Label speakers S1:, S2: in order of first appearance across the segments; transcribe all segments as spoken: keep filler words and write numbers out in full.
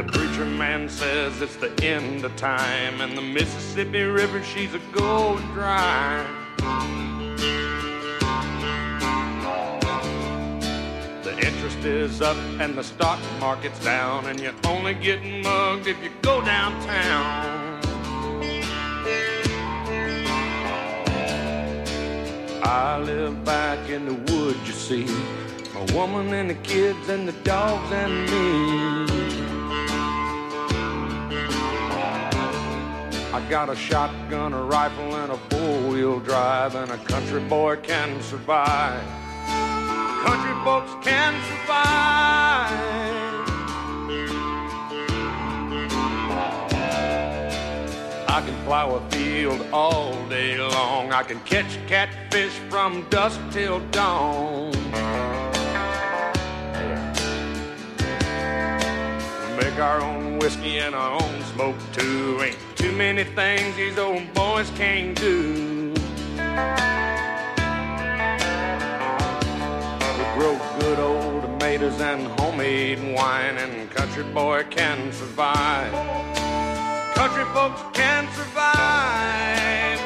S1: The preacher man says it's the end of time, and the Mississippi River, she's a going dry. The interest is up and the stock market's down, and you're only getting mugged if you go downtown. I live back in the woods, you see, my woman and the kids and the dogs and me. I got a shotgun, a rifle, and a four-wheel drive, and a country boy can survive. Country folks can survive. I can plow a field all day long. I can catch catfish from dusk till dawn. Make our own whiskey and our own smoke too. Ain't too many things these old boys can't do. We grow good old tomatoes and homemade wine, and country boy can survive. Country folks can survive.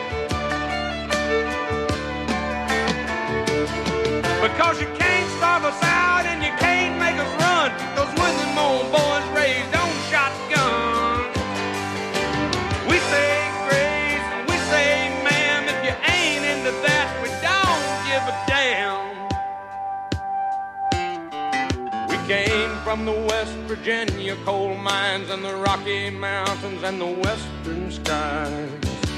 S1: Because you can't starve us out and you can't make us run. Those when them old boys raised on shotgun. We say grace and we say ma'am. If you ain't into that, we don't give a damn. We came from the West Virginia coal mines and the Rocky Mountains and the western skies.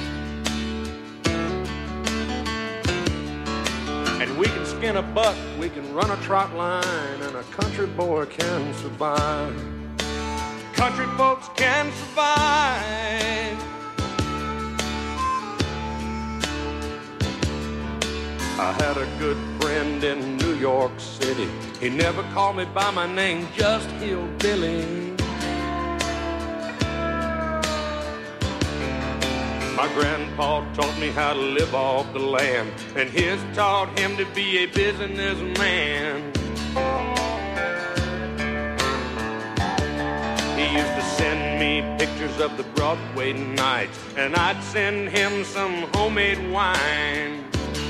S1: And we can skin a buck, we can run a trot line, and a country boy can survive. Country folks can survive. I had a good friend in New York City. He never called me by my name, just Hillbilly. My grandpa taught me how to live off the land, and his taught him to be a businessman. He used to send me pictures of the Broadway nights, and I'd send him some homemade wine.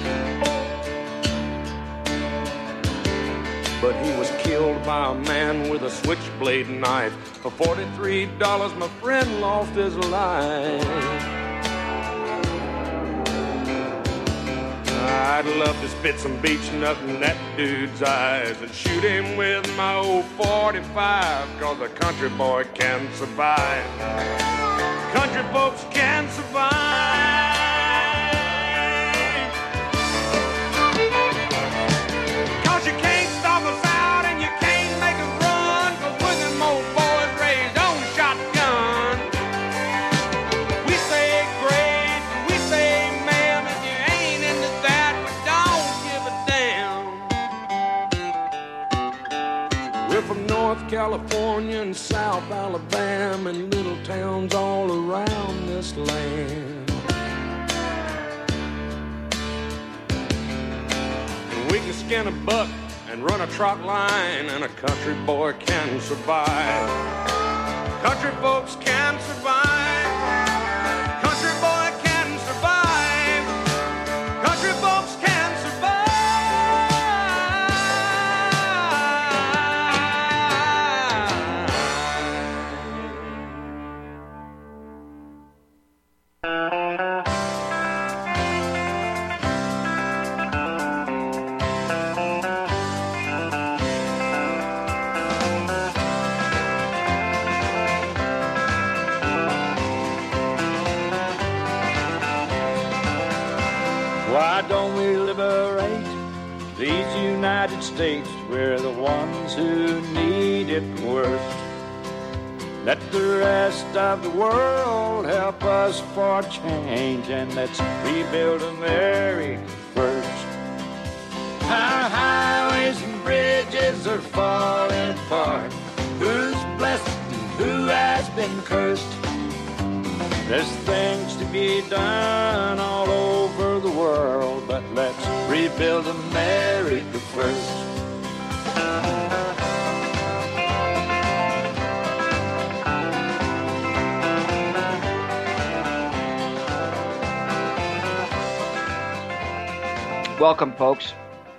S1: But he was killed by a man with a switchblade knife. For forty-three dollars, my friend lost his life. I'd love to spit some beach nut in that dude's eyes and shoot him with my old forty-five, cause a country boy can survive. Country folks can survive. Cause you can't stop us out and you can't make us run, cause we're them old boys raised on shotgun. We say grace and we say ma'am. If you ain't into that, we don't give a damn. We're from North California and South Alabama and little towns all around this land. And we can skin a buck and run a trot line, and a country boy can survive. Country folks can survive. Country boy can survive. Country folks can survive.
S2: Why don't we liberate these United States? We're the ones who need it worst. Let the rest of the world help us for change, and let's rebuild America first. Our highways and bridges are falling apart. Who's blessed and who has been cursed? There's things to be done all over the world, but let's rebuild America first.
S3: Welcome, folks.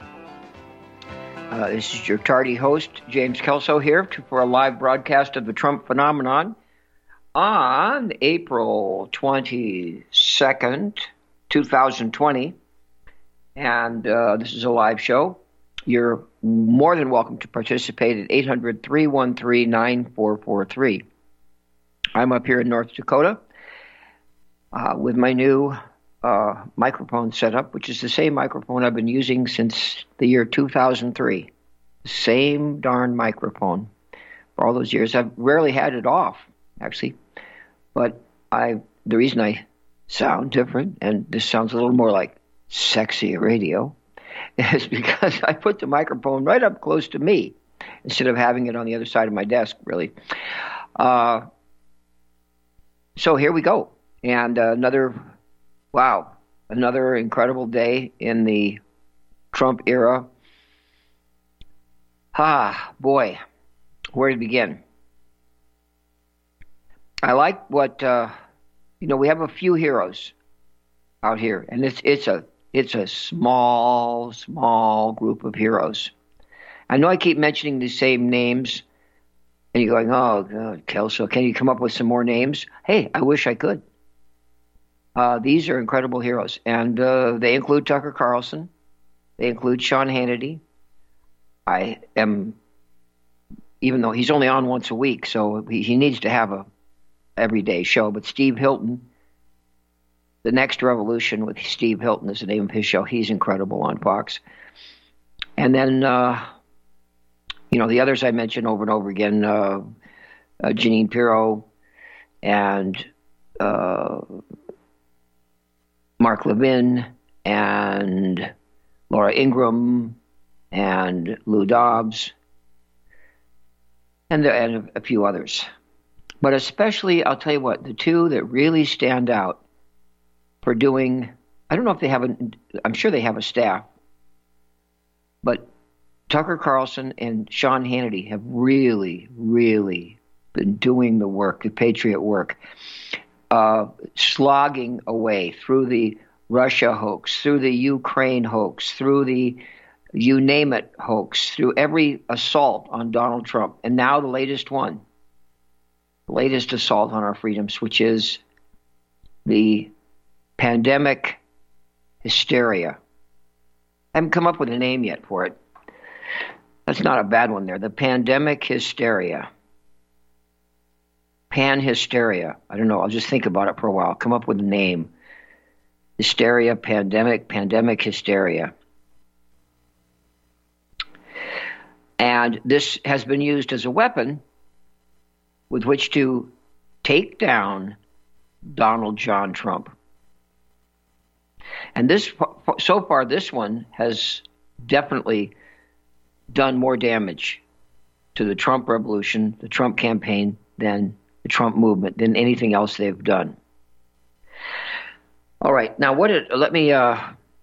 S3: Uh, this is your tardy host, James Kelso, here to, for a live broadcast of the Trump Phenomenon on April twenty-second, twenty twenty. And uh, this is a live show. You're more than welcome to participate at eight hundred, three one three, nine four four three. I'm up here in North Dakota uh, with my new uh, microphone setup, which is the same microphone I've been using since the year two thousand three. Same darn microphone for all those years. I've rarely had it off, actually. But I, the reason I sound different, and this sounds a little more like sexy radio, is because I put the microphone right up close to me instead of having it on the other side of my desk, really. Uh, so here we go. And uh, another, wow, another incredible day in the Trump era. Ah, boy, where to begin? I like what, uh, you know, we have a few heroes out here, and it's it's a it's a small, small group of heroes. I know I keep mentioning the same names, and you're going, oh, God, Kelso, can you come up with some more names? Hey, I wish I could. Uh, these are incredible heroes, and uh, they include Tucker Carlson. They include Sean Hannity. I am, even though he's only on once a week, so he, he needs to have a everyday show, but Steve Hilton, The Next Revolution with Steve Hilton is the name of his show. He's incredible on Fox. And then, uh, you know, the others I mentioned over and over again, uh, uh, Jeanine Pirro and uh, Mark Levin and Laura Ingraham and Lou Dobbs and, and a few others. But especially, I'll tell you what, the two that really stand out for doing, I don't know if they have a, I'm sure they have a staff, but Tucker Carlson and Sean Hannity have really, really been doing the work, the patriot work, uh, slogging away through the Russia hoax, through the Ukraine hoax, through the you name it hoax, through every assault on Donald Trump. And now the latest one, the latest assault on our freedoms, which is the pandemic hysteria. I haven't come up with a name yet for it. That's not a bad one there. The pandemic hysteria. Pan hysteria. I don't know. I'll just think about it for a while. Come up with a name. Hysteria, pandemic, pandemic hysteria. And this has been used as a weapon with which to take down Donald John Trump. And this, so far, this one has definitely done more damage to the Trump revolution, the Trump campaign, than the Trump movement, than anything else they've done. All right, now what did, let me, uh,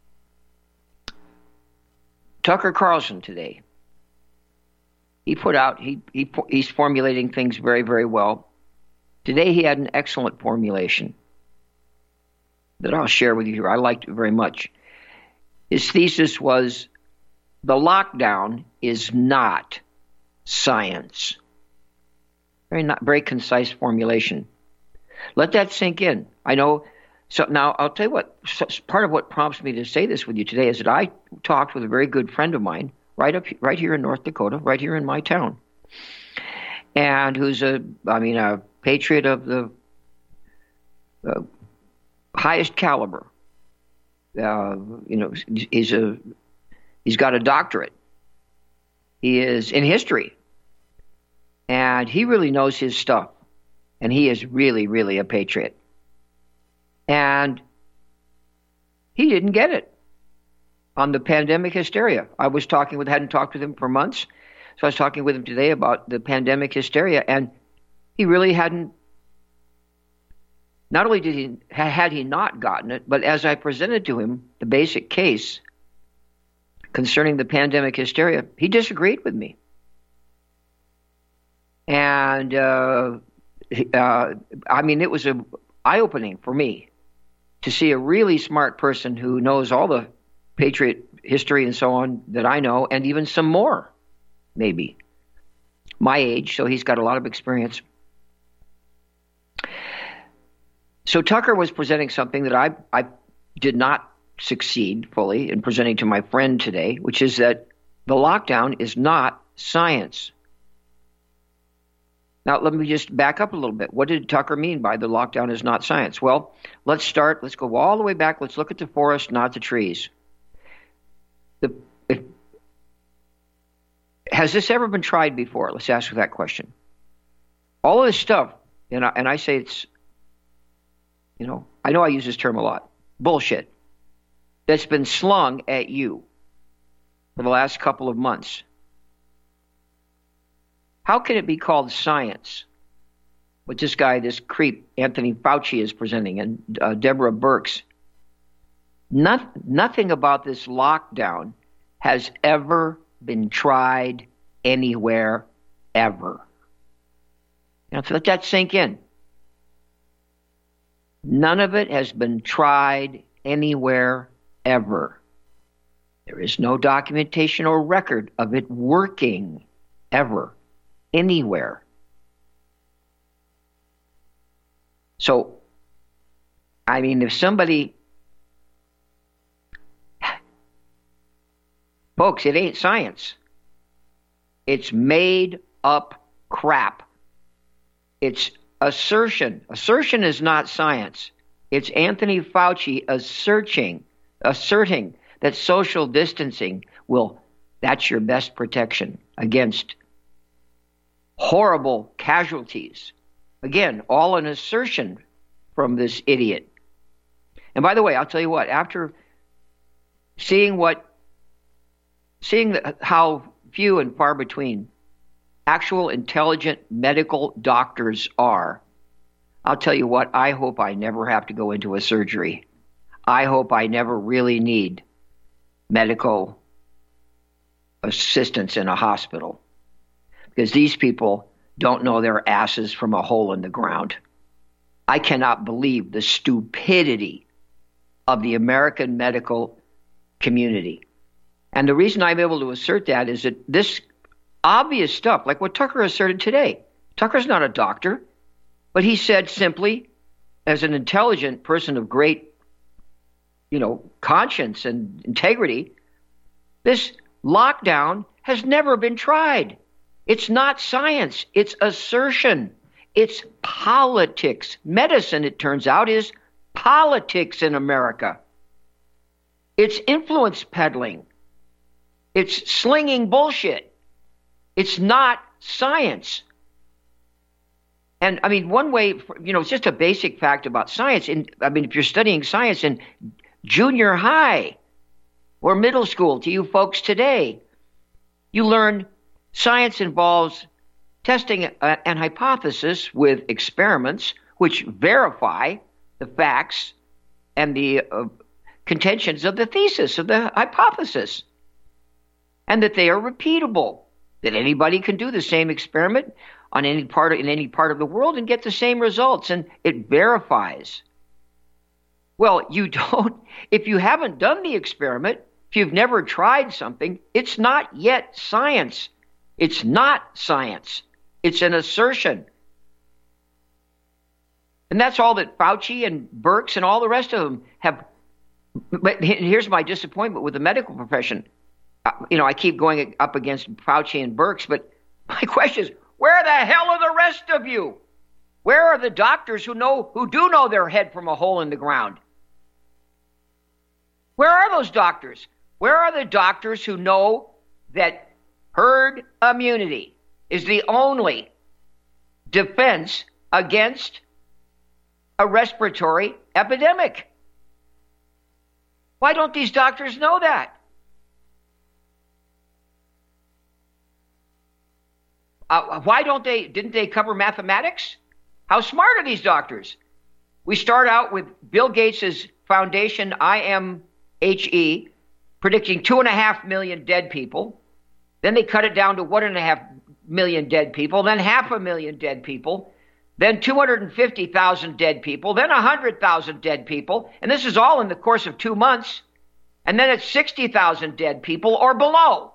S3: Tucker Carlson today, he put out, he, he he's formulating things very, very well. Today he had an excellent formulation that I'll share with you here. I liked it very much. His thesis was, the lockdown is not science. Very not very concise formulation. Let that sink in. I know. So now I'll tell you what. So part of what prompts me to say this with you today is that I talked with a very good friend of mine right up right here in North Dakota, right here in my town, and who's a I mean a patriot of the uh, highest caliber. Uh, you know, he's a he's got a doctorate. He is in history, and he really knows his stuff. And he is really, really a patriot. And he didn't get it on the pandemic hysteria. I was talking with, hadn't talked with him for months, so I was talking with him today about the pandemic hysteria, and he really hadn't. Not only did he had he not gotten it, but as I presented to him the basic case concerning the pandemic hysteria, he disagreed with me. And uh, uh, I mean, it was a eye-opening for me to see a really smart person who knows all the patriot history and so on that I know, and even some more, maybe. My age, so he's got a lot of experience. So Tucker was presenting something that I, I did not succeed fully in presenting to my friend today, which is that the lockdown is not science. Now, let me just back up a little bit. What did Tucker mean by the lockdown is not science? Well, let's start. Let's go all the way back. Let's look at the forest, not the trees. The, if, has this ever been tried before? Let's ask that question. All of this stuff, and I, and I say it's, you know, I know I use this term a lot, bullshit, that's been slung at you for the last couple of months. How can it be called science? What this guy, this creep, Anthony Fauci is presenting, and uh, Deborah Birx. Not, nothing about this lockdown has ever been tried anywhere, ever. Now, let that sink in. None of it has been tried anywhere, ever. There is no documentation or record of it working, ever, anywhere. So, I mean, if somebody... Folks, it ain't science. It's made up crap. It's assertion. Assertion is not science. It's Anthony Fauci asserting, asserting that social distancing will, that's your best protection against horrible casualties. Again, all an assertion from this idiot. And by the way, I'll tell you what, after seeing what, seeing the, how few and far between actual intelligent medical doctors are, I'll tell you what, I hope I never have to go into a surgery. I hope I never really need medical assistance in a hospital, because these people don't know their asses from a hole in the ground. I cannot believe the stupidity of the American medical community. And the reason I'm able to assert that is that this obvious stuff, like what Tucker asserted today, Tucker's not a doctor, but he said simply, as an intelligent person of great, you know, conscience and integrity, this lockdown has never been tried. It's not science. It's assertion. It's politics. Medicine, it turns out, is politics in America. It's influence peddling. It's slinging bullshit. It's not science. And, I mean, one way, you know, it's just a basic fact about science. In, I mean, if you're studying science in junior high or middle school, to you folks today, you learn science involves testing a, an hypothesis with experiments which verify the facts and the uh, contentions of the thesis, of the hypothesis, and that they are repeatable, that anybody can do the same experiment on any part of, in any part of the world and get the same results, and it verifies. Well, you don't, if you haven't done the experiment, if you've never tried something, it's not yet science. It's not science. It's an assertion. And that's all that Fauci and Birx and all the rest of them have. But here's my disappointment with the medical profession. You know, I keep going up against Fauci and Birx, but my question is, where the hell are the rest of you? Where are the doctors who know, who do know their head from a hole in the ground? Where are those doctors? Where are the doctors who know that herd immunity is the only defense against a respiratory epidemic? Why don't these doctors know that? Uh, why don't they, didn't they cover mathematics? How smart are these doctors? We start out with Bill Gates' foundation, I M H E, predicting two and a half million dead people. Then they cut it down to one and a half million dead people, then half a million dead people, then two hundred fifty thousand dead people, then one hundred thousand dead people. And this is all in the course of two months. And then it's sixty thousand dead people or below.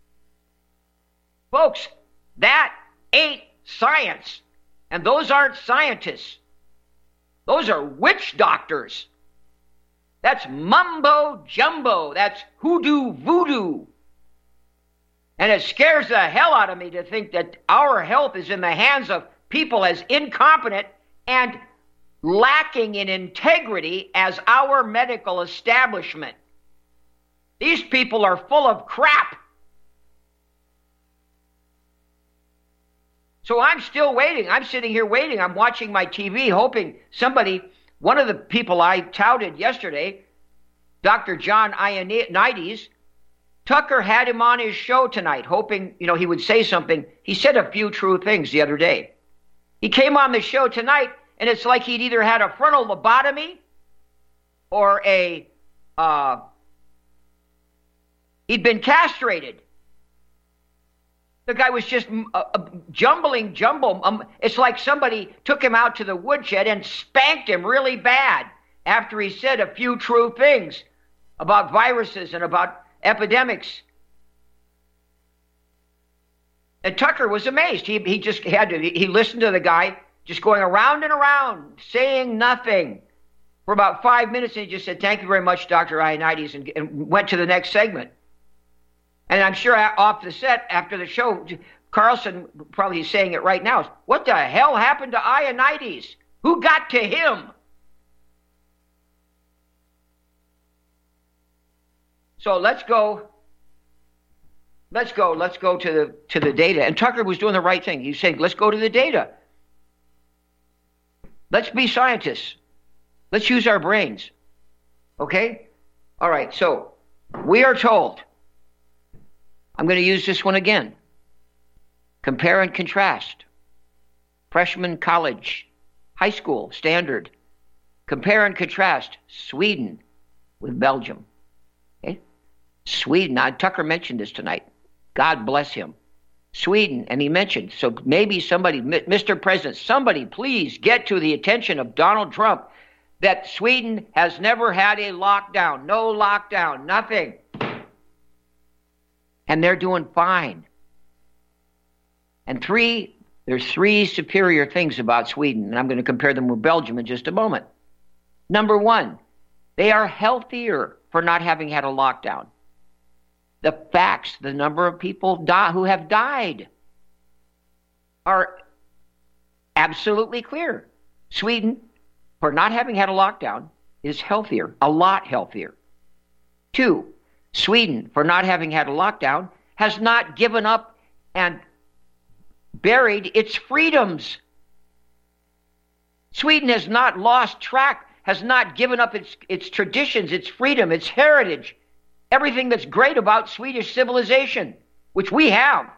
S3: Folks, that ain't science. And those aren't scientists. Those are witch doctors. That's mumbo jumbo. That's hoodoo voodoo. And it scares the hell out of me to think that our health is in the hands of people as incompetent and lacking in integrity as our medical establishment. These people are full of crap. So I'm still waiting. I'm sitting here waiting. I'm watching my T V hoping somebody, one of the people I touted yesterday, Doctor John Ioannidis, Tucker had him on his show tonight, hoping, you know, he would say something. He said a few true things the other day. He came on the show tonight, and it's like he'd either had a frontal lobotomy or a, uh, he'd been castrated. The guy was just uh, uh, jumbling jumble. Um, it's like somebody took him out to the woodshed and spanked him really bad after he said a few true things about viruses and about epidemics. And Tucker was amazed. He he just had to, he listened to the guy just going around and around, saying nothing for about five minutes, and he just said, "Thank you very much, Doctor Ioannidis," and, and went to the next segment. And I'm sure off the set after the show, Carlson probably is saying it right now. What the hell happened to Ioannidis? Who got to him? So let's go. Let's go. Let's go to the to the data. And Tucker was doing the right thing. He's saying, let's go to the data. Let's be scientists. Let's use our brains. Okay? All right. So we are told. I'm going to use this one again. Compare and contrast. Freshman college, high school, standard. Compare and contrast Sweden with Belgium. Okay? Sweden, now Tucker mentioned this tonight. God bless him. Sweden, and he mentioned, so maybe somebody, Mister President, somebody please get to the attention of Donald Trump that Sweden has never had a lockdown. No lockdown, nothing. And they're doing fine. And three, there's three superior things about Sweden, and I'm going to compare them with Belgium in just a moment. Number one, they are healthier for not having had a lockdown. The facts, the number of people die, who have died are absolutely clear. Sweden, for not having had a lockdown, is healthier, a lot healthier. Two, Sweden, for not having had a lockdown, has not given up and buried its freedoms. Sweden has not lost track, has not given up its, its traditions, its freedom, its heritage, everything that's great about Swedish civilization, which we have.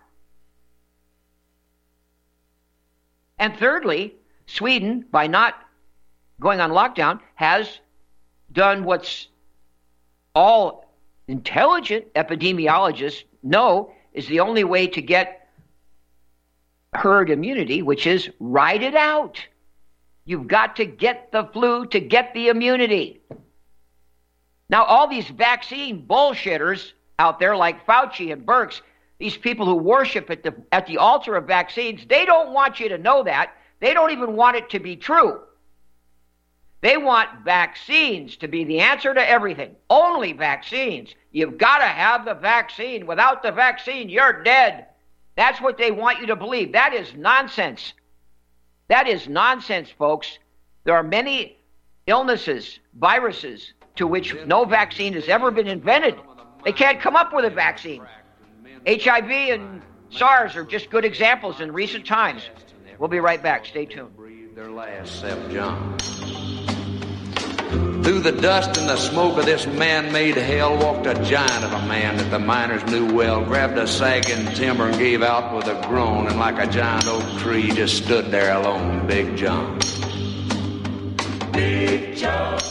S3: And thirdly, Sweden, by not going on lockdown, has done what's all intelligent epidemiologists know is the only way to get herd immunity, which is ride it out. You've got to get the flu to get the immunity. Now, all these vaccine bullshitters out there like Fauci and Birx, these people who worship at the, at the altar of vaccines, they don't want you to know that. They don't even want it to be true. They want vaccines to be the answer to everything. Only vaccines. You've got to have the vaccine. Without the vaccine, you're dead. That's what they want you to believe. That is nonsense. That is nonsense, folks. There are many illnesses, viruses, to which no vaccine has ever been invented. They can't come up with a vaccine. H I V and SARS are just good examples in recent times. We'll be right back. Stay tuned.
S1: Their last, Seth John. Through the dust and the smoke of this man-made hell walked a giant of a man that the miners knew well, grabbed a sagging timber and gave out with a groan, and like a giant oak tree just stood there alone, Big John. Big John.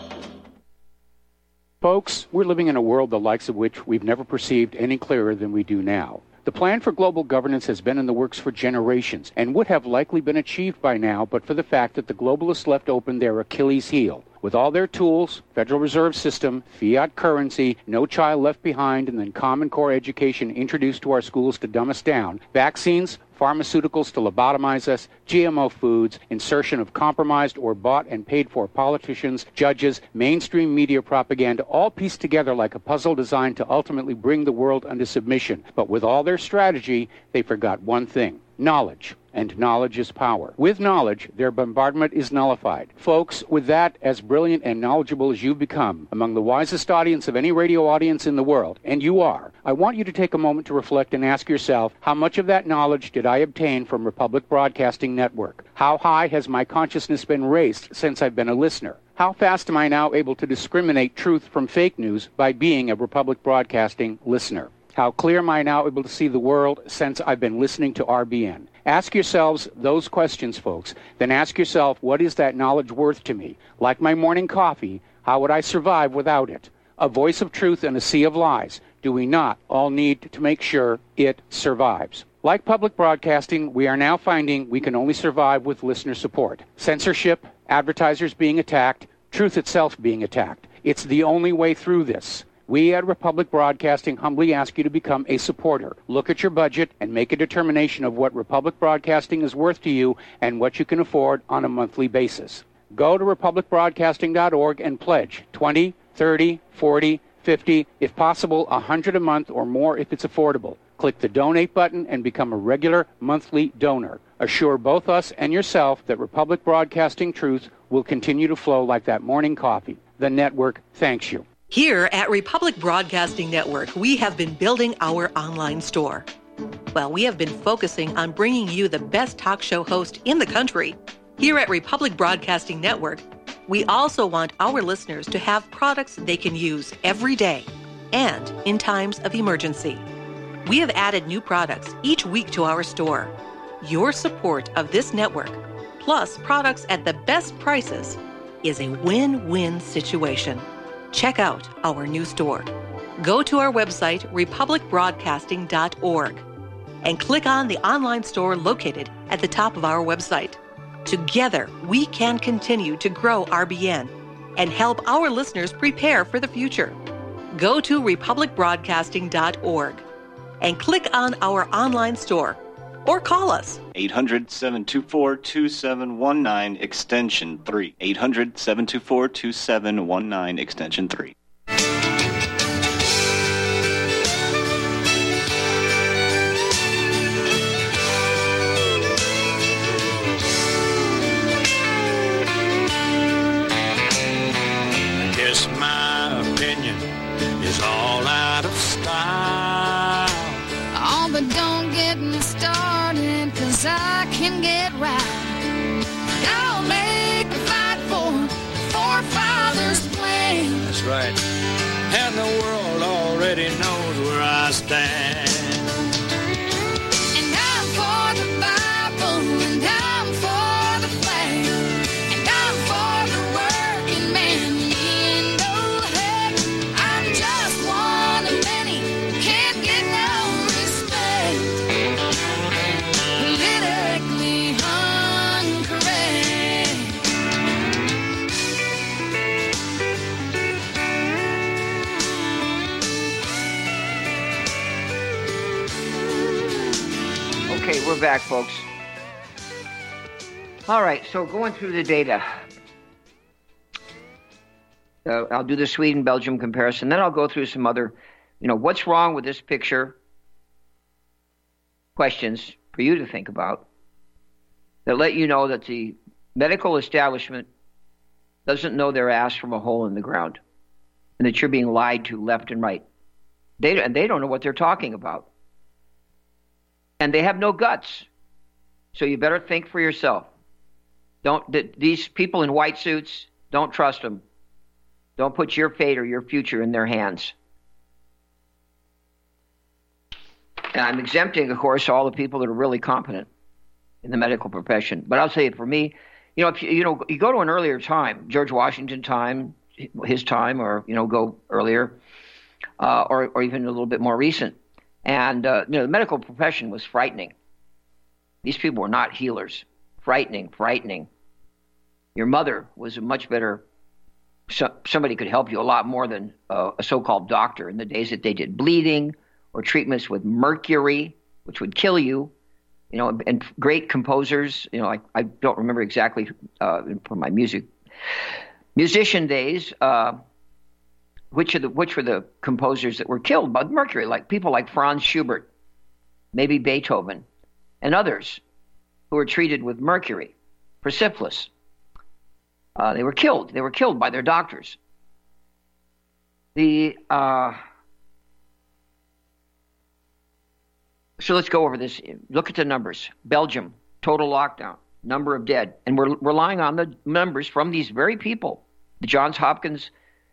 S4: Folks, we're living in a world the likes of which we've never perceived any clearer than we do now. The plan for global governance has been in the works for generations and would have likely been achieved by now but for the fact that the globalists left open their Achilles heel With all their tools, Federal Reserve System, fiat currency, no child left behind, and then Common Core education introduced to our schools to dumb us down, vaccines, pharmaceuticals to lobotomize us, G M O foods, insertion of compromised or bought and paid for politicians, judges, mainstream media propaganda, all pieced together like a puzzle designed to ultimately bring the world under submission. But with all their strategy, they forgot one thing: knowledge. And knowledge is power. With knowledge, their bombardment is nullified. Folks, with that, as brilliant and knowledgeable as you've become, among the wisest audience of any radio audience in the world, and you are, I want you to take a moment to reflect and ask yourself, how much of that knowledge did I obtain from Republic Broadcasting Network? How high has my consciousness been raised since I've been a listener? How fast am I now able to discriminate truth from fake news by being a Republic Broadcasting listener? How clear am I now able to see the world since I've been listening to R B N? Ask yourselves those questions, folks. Then ask yourself, what is that knowledge worth to me? Like my morning coffee, how would I survive without it? A voice of truth in a sea of lies. Do we not all need to make sure it survives? Like public broadcasting, we are now finding we can only survive with listener support. Censorship, advertisers being attacked, truth itself being attacked. It's the only way through this. We at Republic Broadcasting humbly ask you to become a supporter. Look at your budget and make a determination of what Republic Broadcasting is worth to you and what you can afford on a monthly basis. Go to republic broadcasting dot org and pledge twenty, thirty, forty, fifty, if possible, one hundred a month or more if it's affordable. Click the donate button and become a regular monthly donor. Assure both us and yourself that Republic Broadcasting truth will continue to flow like that morning coffee. The network thanks you.
S5: Here at Republic Broadcasting Network, we have been building our online store. Well, we have been focusing on bringing you the best talk show host in the country. Here at Republic Broadcasting Network, we also want our listeners to have products they can use every day and in times of emergency. We have added new products each week to our store. Your support of this network, plus products at the best prices, is a win-win situation. Check out our new store. Go to our website, republic broadcasting dot org, and click on the online store located at the top of our website. Together, we can continue to grow R B N and help our listeners prepare for the future. Go to republic broadcasting dot org and click on our online store or call us.
S6: eight hundred, seven two four, two seven one nine, extension three. eight hundred, seven two four, two seven one nine, extension three.
S2: Guess my opinion is all out of style.
S7: Oh, but don't get me started, 'cause I can get right. I'll make a fight for forefathers' plan.
S2: That's right. And the world already knows where I stand.
S7: And I'm for the Bible, and I'm for the flag, and I'm for the working man. You know, heck, I'm just one of many who can't get no respect. Politically incorrect.
S3: Okay, we're back, folks. All right, so going through the data. Uh, I'll do the Sweden-Belgium comparison. Then I'll go through some other, you know, what's wrong with this picture? Questions for you to think about that let you know that the medical establishment doesn't know their ass from a hole in the ground and that you're being lied to left and right. They, and they don't know what they're talking about. And they have no guts. So you better think for yourself. Don't th- these people in white suits, don't trust them. Don't put your fate or your future in their hands. And I'm exempting, of course, all the people that are really competent in the medical profession. But I'll say for me, you know, if you, you know, you go to an earlier time, George Washington time, his time, or, you know, go earlier, uh, or, or even a little bit more recent. And, uh, you know, the medical profession was frightening. These people were not healers. Frightening, frightening. Your mother was a much better so, somebody could help you a lot more than uh, a so-called doctor in the days that they did bleeding or treatments with mercury, which would kill you. You know, and great composers, you know, I, I don't remember exactly uh, from my music musician days, uh, which are the which were the composers that were killed by mercury, like people like Franz Schubert, maybe Beethoven, and others who were treated with mercury for syphilis. Uh, they were killed. They were killed by their doctors. The uh, So let's go over this. Look at the numbers. Belgium, total lockdown, number of dead. And we're relying on the numbers from these very people. The Johns Hopkins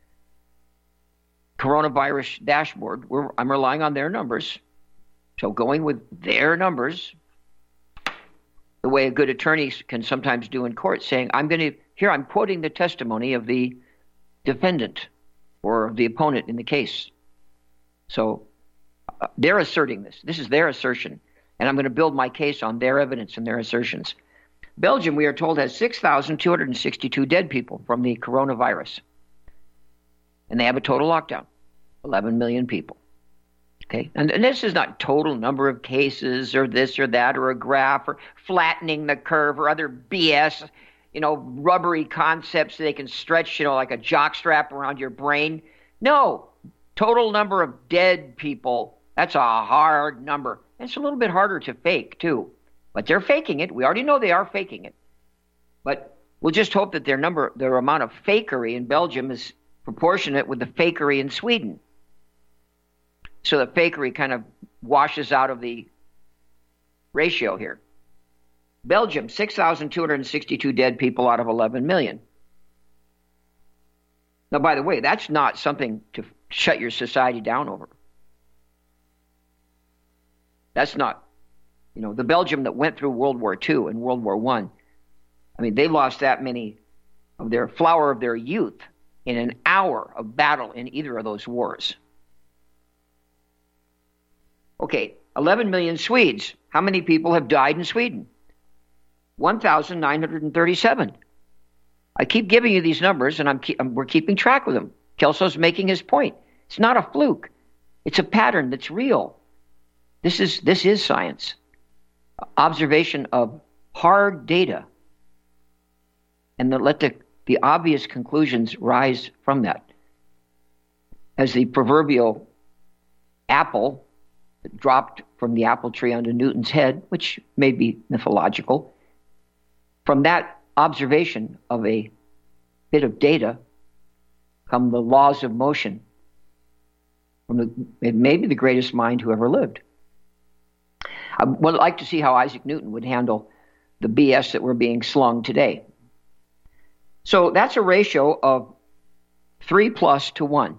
S3: coronavirus dashboard, we're, I'm relying on their numbers. So going with their numbers, the way a good attorney can sometimes do in court, saying, I'm going to, here I'm quoting the testimony of the defendant or the opponent in the case. So Uh, they're asserting this. This is their assertion. And I'm going to build my case on their evidence and their assertions. Belgium, we are told, has six thousand two hundred sixty-two dead people from the coronavirus. And they have a total lockdown, eleven million people. Okay? And, and this is not total number of cases or this or that or a graph or flattening the curve or other B S, you know, rubbery concepts that they can stretch, you know, like a jock strap around your brain. No. Total number of dead people. That's a hard number. It's a little bit harder to fake, too. But they're faking it. We already know they are faking it. But we'll just hope that their number, their amount of fakery in Belgium is proportionate with the fakery in Sweden. So the fakery kind of washes out of the ratio here. Belgium, six thousand two hundred sixty-two dead people out of eleven million. Now, by the way, that's not something to shut your society down over. That's not, you know, the Belgium that went through World War Two and World War One. I. I mean, they lost that many of their flower of their youth in an hour of battle in either of those wars. Okay, eleven million Swedes. How many people have died in Sweden? one thousand nine hundred thirty-seven. I keep giving you these numbers, and I'm, keep, I'm we're keeping track with them. Kelso's making his point. It's not a fluke. It's a pattern that's real. This is this is science. Observation of hard data. And then let the, the obvious conclusions rise from that. As the proverbial apple that dropped from the apple tree onto Newton's head, which may be mythological, from that observation of a bit of data come the laws of motion from the, it may be the greatest mind who ever lived. I would like to see how Isaac Newton would handle the B S that we're being slung today. So that's a ratio of three plus to one.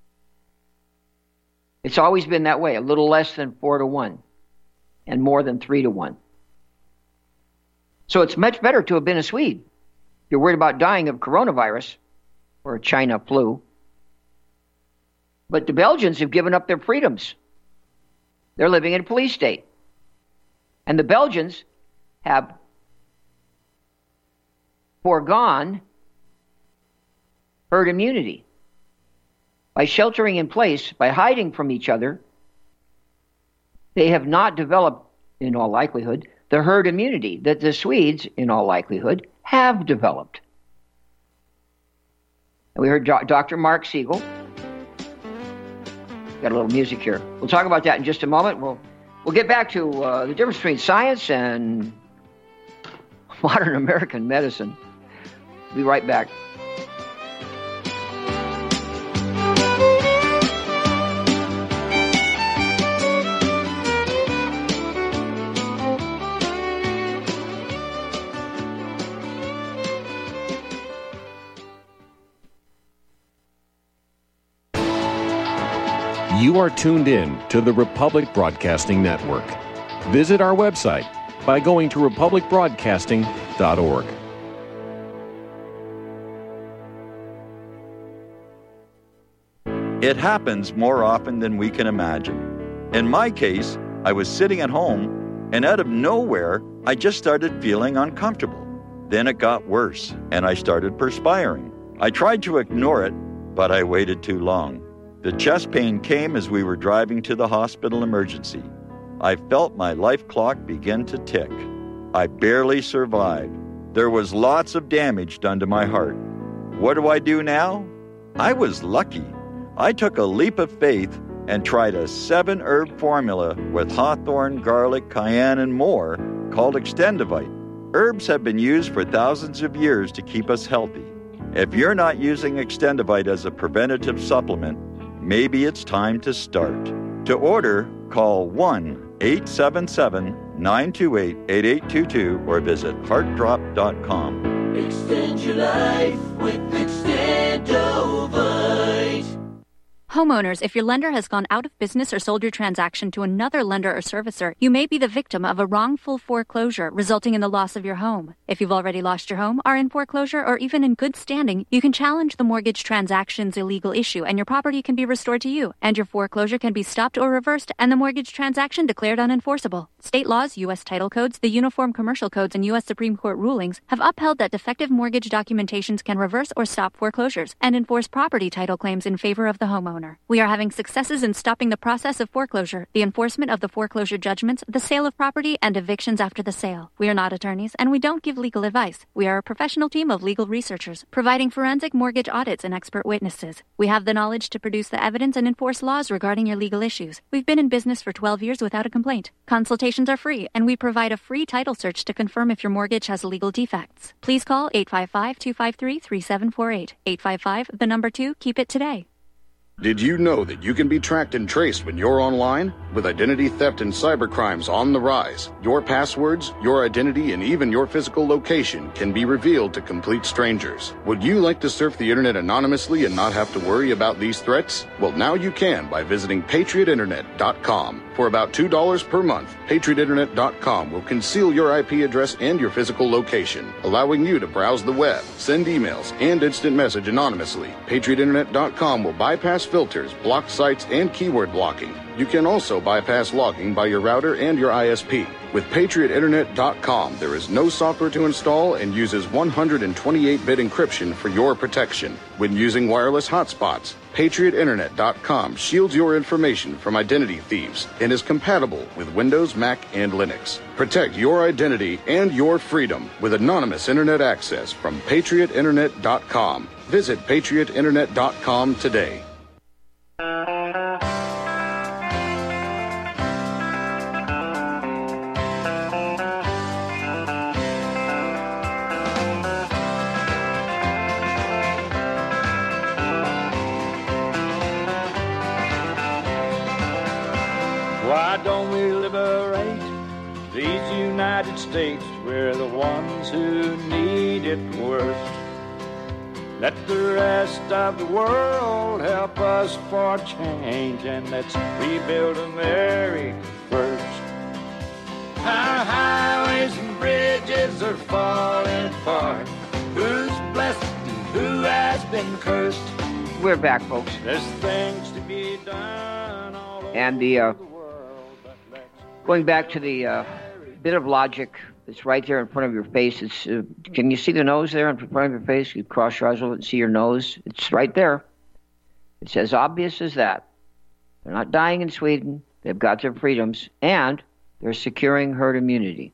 S3: It's always been that way, a little less than four to one and more than three to one. So it's much better to have been a Swede. You're worried about dying of coronavirus or China flu. But the Belgians have given up their freedoms. They're living in a police state. And the Belgians have foregone herd immunity. By sheltering in place, by hiding from each other, they have not developed, in all likelihood, the herd immunity that the Swedes, in all likelihood, have developed. And we heard Do- Doctor Mark Siegel. Got a little music here. We'll talk about that in just a moment. We'll we'll get back to uh, the difference between science and modern American medicine. We'll be right back.
S8: You are tuned in to the Republic Broadcasting Network. Visit our website by going to republic broadcasting dot org.
S9: It happens more often than we can imagine. In my case, I was sitting at home, and out of nowhere, I just started feeling uncomfortable. Then it got worse, and I started perspiring. I tried to ignore it, but I waited too long. The chest pain came as we were driving to the hospital emergency. I felt my life clock begin to tick. I barely survived. There was lots of damage done to my heart. What do I do now? I was lucky. I took a leap of faith and tried a seven-herb formula with hawthorn, garlic, cayenne, and more called Extendivite. Herbs have been used for thousands of years to keep us healthy. If you're not using Extendivite as a preventative supplement, maybe it's time to start. To order, call one eight seven seven, nine two eight, eight eight two two or visit heart drop dot com.
S10: Extend your life with Extendovite.
S11: Homeowners, if your lender has gone out of business or sold your transaction to another lender or servicer, you may be the victim of a wrongful foreclosure, resulting in the loss of your home. If you've already lost your home, are in foreclosure, or even in good standing, you can challenge the mortgage transaction's illegal issue, and your property can be restored to you, and your foreclosure can be stopped or reversed, and the mortgage transaction declared unenforceable. State laws, U S title codes, the Uniform Commercial Codes, and U S Supreme Court rulings have upheld that defective mortgage documentations can reverse or stop foreclosures and enforce property title claims in favor of the homeowner. We are having successes in stopping the process of foreclosure, the enforcement of the foreclosure judgments, the sale of property, and evictions after the sale. We are not attorneys, and we don't give legal advice. We are a professional team of legal researchers, providing forensic mortgage audits and expert witnesses. We have the knowledge to produce the evidence and enforce laws regarding your legal issues. We've been in business for twelve years without a complaint. Consultations are free, and we provide a free title search to confirm if your mortgage has legal defects. Please call eight five five, two five three, three seven four eight. eight five five, the number two, keep it today.
S12: Did you know that you can be tracked and traced when you're online? With identity theft and cybercrimes on the rise, your passwords, your identity, and even your physical location can be revealed to complete strangers. Would you like to surf the internet anonymously and not have to worry about these threats? Well, now you can by visiting patriot internet dot com. For about two dollars per month, patriot internet dot com will conceal your I P address and your physical location, allowing you to browse the web, send emails, and instant message anonymously. patriot internet dot com will bypass filters, block sites, and keyword blocking. You can also bypass logging by your router and your I S P. With patriot internet dot com, there is no software to install and uses one hundred twenty-eight bit encryption for your protection. When using wireless hotspots, patriot internet dot com shields your information from identity thieves and is compatible with Windows, Mac, and Linux. Protect your identity and your freedom with anonymous internet access from patriot internet dot com. Visit patriot internet dot com today.
S2: Why don't we liberate these United States? We're the ones who need it worst. Let the rest of the world help us for change, and let's rebuild America first. Our highways and bridges are falling apart. Who's blessed and who has been cursed?
S3: We're back, folks.
S2: There's things to be done all over
S3: And the uh,
S2: the world, but let's
S3: going back to the uh, bit of logic that's right there in front of your face. It's uh, can you see the nose there in front of your face? You cross your eyes over and see your nose. It's right there. It's as obvious as that. They're not dying in Sweden. They've got their freedoms, and they're securing herd immunity.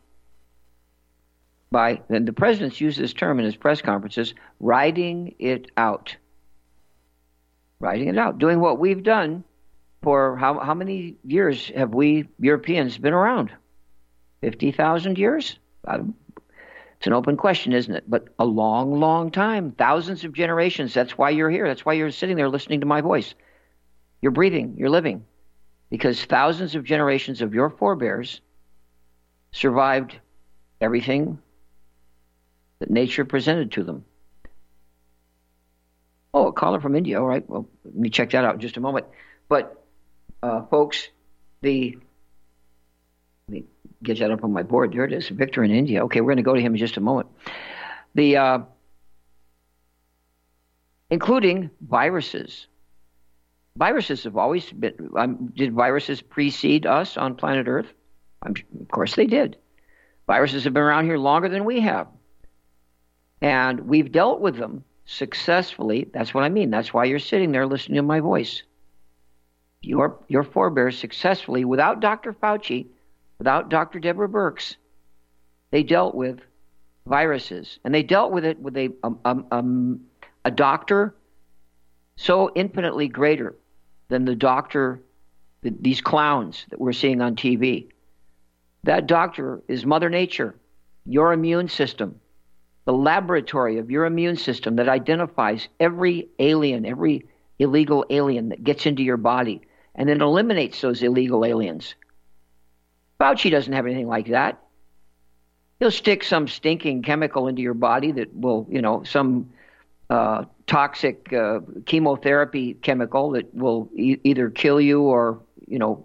S3: By and the president's used this term in his press conferences, riding it out. Riding it out, doing what we've done for how how many years have we Europeans been around? fifty thousand years? It's an open question, isn't it? But a long, long time. Thousands of generations. That's why you're here. That's why you're sitting there listening to my voice. You're breathing. You're living. Because thousands of generations of your forebears survived everything that nature presented to them. Oh, a caller from India. All right. Well, let me check that out in just a moment. But, uh, folks, the... Let me get that up on my board. There it is. Victor in India. Okay, we're going to go to him in just a moment. The... Uh, including viruses. Viruses have always been... Um, did viruses precede us on planet Earth? I'm, of course they did. Viruses have been around here longer than we have. And we've dealt with them successfully, that's what I mean. That's why you're sitting there listening to my voice. Your, your forebears successfully, without Doctor Fauci, without Doctor Deborah Birx, they dealt with viruses. And they dealt with it with a, um, um, um, a doctor so infinitely greater than the doctor, the, these clowns that we're seeing on T V. That doctor is Mother Nature, your immune system, the laboratory of your immune system that identifies every alien, every illegal alien that gets into your body and then eliminates those illegal aliens. Fauci doesn't have anything like that. He'll stick some stinking chemical into your body that will, you know, some uh, toxic uh, chemotherapy chemical that will e- either kill you or, you know,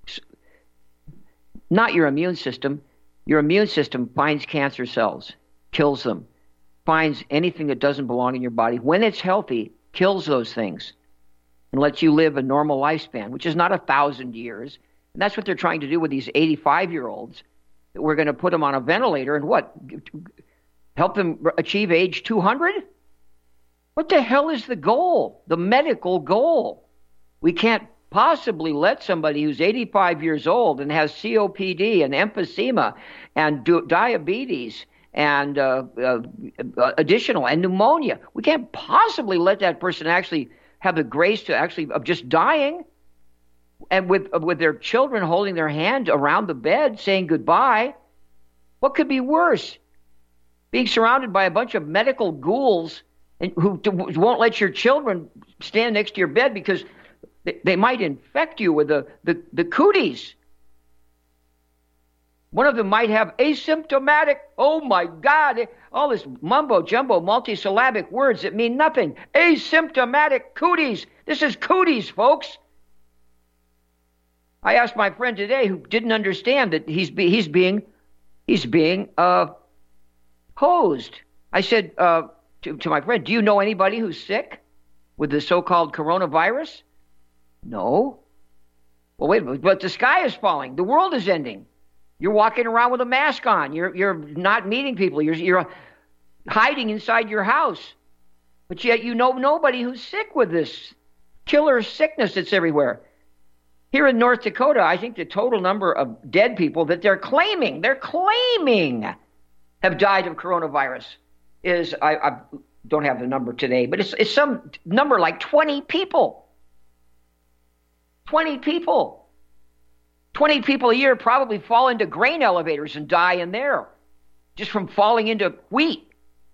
S3: not your immune system. Your immune system finds cancer cells, kills them, finds anything that doesn't belong in your body. When it's healthy, kills those things and lets you live a normal lifespan, which is not a thousand years. And that's what they're trying to do with these eighty-five-year-olds. We're going to put them on a ventilator and what? Help them achieve age two hundred? What the hell is the goal? The medical goal. We can't possibly let somebody who's eighty-five years old and has C O P D and emphysema and do, diabetes and uh, uh, additional and pneumonia. We can't possibly let that person actually have the grace to actually of just dying. And with with their children holding their hand around the bed saying goodbye. What could be worse? Being surrounded by a bunch of medical ghouls and who won't let your children stand next to your bed because they, they might infect you with the, the, the cooties. One of them might have asymptomatic, oh my God, all this mumbo-jumbo multisyllabic words that mean nothing. Asymptomatic cooties. This is cooties, folks. I asked my friend today who didn't understand that he's be, he's being he's being uh, hosed. I said uh, to, to my friend, do you know anybody who's sick with the so-called coronavirus? No. Well, wait a minute, but the sky is falling. The world is ending. You're walking around with a mask on. You're you're not meeting people. You're you're hiding inside your house. But yet you know nobody who's sick with this killer sickness that's everywhere. Here in North Dakota, I think the total number of dead people that they're claiming, they're claiming have died of coronavirus is, I, I don't have the number today, but it's, it's some number like twenty people. twenty people. twenty people a year probably fall into grain elevators and die in there just from falling into wheat.